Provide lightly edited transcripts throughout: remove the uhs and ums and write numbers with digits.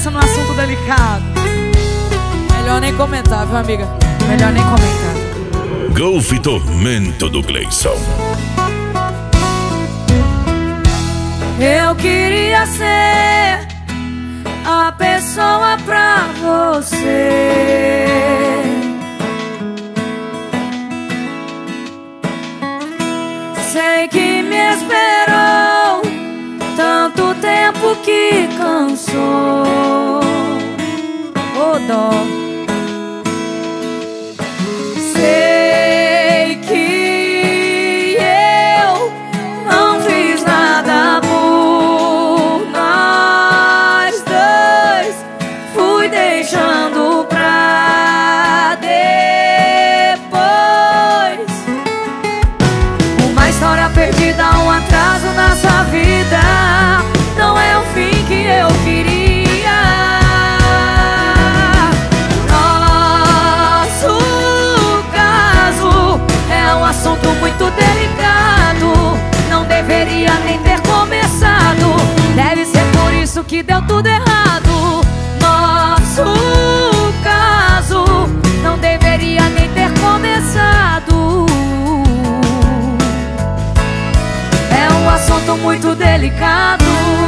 conversa num assunto delicado. Melhor nem comentar, viu, amiga? Melhor nem comentar. Golf Tormento do Gleison. Eu queria ser a pessoa pra você. Sei que me esperou tanto tempo que cansou. Ô dó. Sei que eu não fiz nada por nós dois. Fui deixando pra depois. Uma história perdida, um atraso na sua vida. Não é o fim que eu queria. Nosso caso é um assunto muito delicado. Não deveria nem ter começado. Deve ser por isso que deu tudo errado. Nosso caso não deveria nem ter começado. É um assunto muito delicado.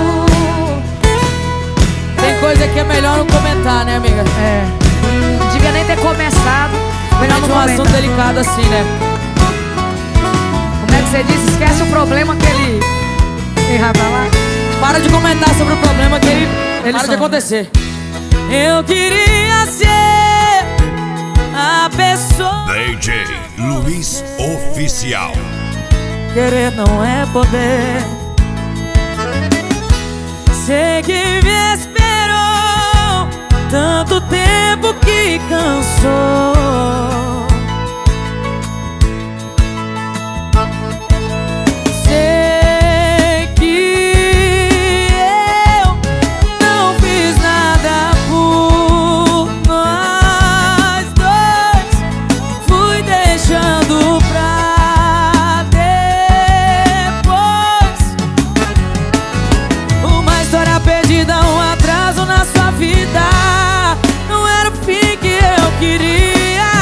Tem coisa que é melhor não comentar, né, amiga? É. Não devia nem ter começado. Melhor não comentar. Um assunto delicado assim, né? Como é que você disse? Esquece o problema que ele vai falar. Para de comentar sobre o problema que ele para de acontecer. Eu queria ser a pessoa. DJ Luiz Oficial. Querer não é poder. Sei que me esperou tanto tempo que cansou. Sei que eu não fiz nada por nós dois. Fui deixando pra depois. Uma história perdida, um atraso na sua vida. Não era o fim que eu queria.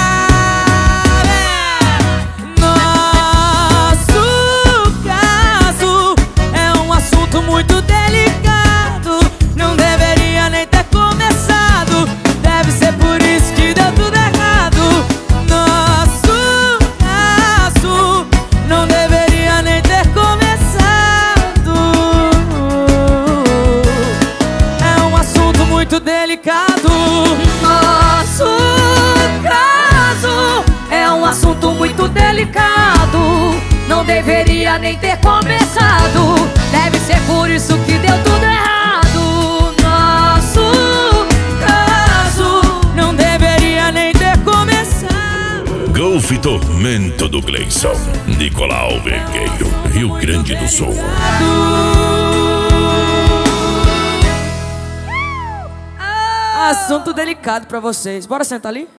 Nosso caso é um assunto muito delicado. Não deveria nem ter começado. Deve ser por isso que deu tudo errado. Nosso caso não deveria nem ter começado. É um assunto muito delicado. Nosso caso é um assunto muito delicado. Não deveria nem ter começado. Deve ser por isso que deu tudo errado. Nosso caso não deveria nem ter começado. Golf Tormento do Gleison. Nicolau Vergueiro, Rio Grande do Sul. Assunto delicado pra vocês. Bora sentar ali?